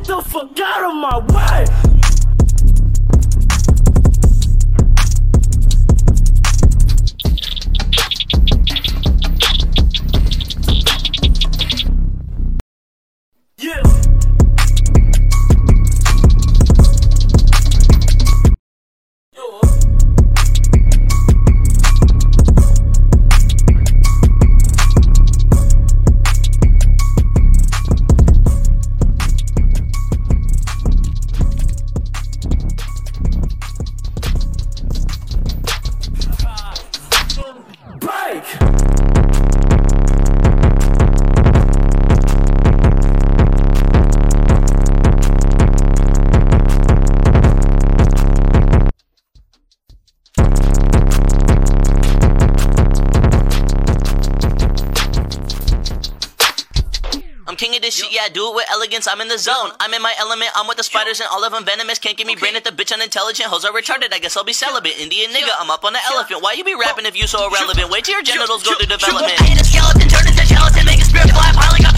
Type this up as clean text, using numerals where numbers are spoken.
Get the fuck out of my way. Yeah. I'm king of this shit, yeah, I do it with elegance, I'm in the zone. I'm in my element, I'm with the spiders and all of them venomous. Can't give me brain at the bitch unintelligent. Hoes are retarded, I guess I'll be celibate. Indian nigga, I'm up on the elephant. Why you be rapping if you so irrelevant? Wait till your genitals go through development. I hit a skeleton, turn into gelatin, make a spirit fly, piling up.